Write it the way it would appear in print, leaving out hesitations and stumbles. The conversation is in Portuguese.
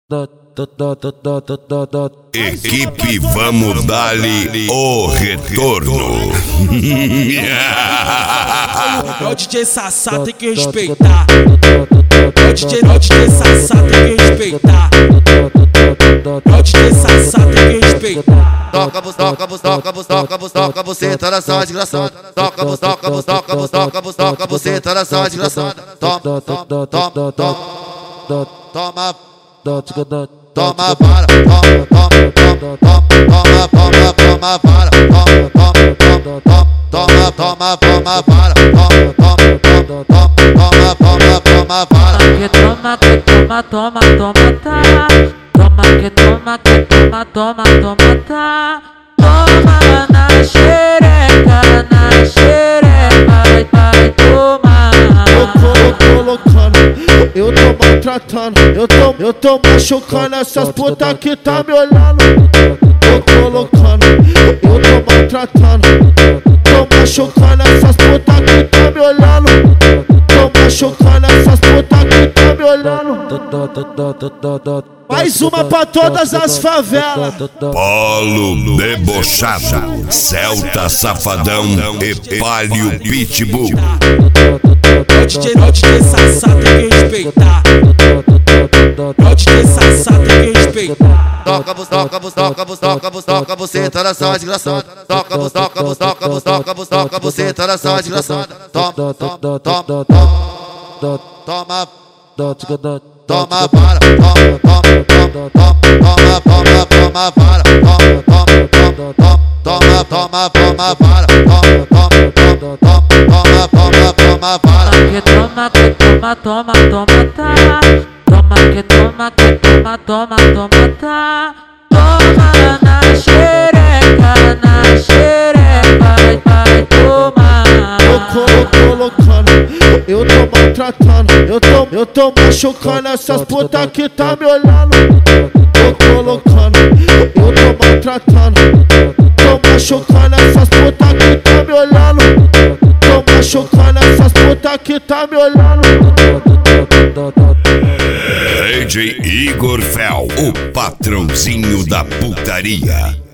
Equipe Vamos Dali o retorno. O DJ Sassá tem que respeitar. O DJ Sassá tem que respeitar. O DJ Sassá tem que respeitar. Toca você, tá nessa desgraçada. Toca você, tá nessa desgraçada. Toma, para, Toma na xereca, vai tomar. Tô colocando, eu tô maltratando, eu tô machucando essas putas que tá me olhando. Tô colocando, eu tô maltratando, tô machucando essas putas que tá me olhando. Tô machucando essas putas que tá me olhando. Mais uma pra todas as favelas. Polo debochado, Celta Safadão e Palio Pitbull. O DJ Sassá tem que respeitar. O DJ Sassá tem que respeitar. Toca você, tá nessa desgraçada. Toca você, tá nessa desgraçada. Toma, para, Toma na xereca, vai tomar. Tô colocando, eu tô maltratando, eu tô machucando essas putas que tá me olhando. Tô colocando, eu tô maltratando, tô machucando essas putas que tá me olhando. Tô machucando essas putas que tá me olhando. DJ Igor Fel, o patrãozinho da putaria.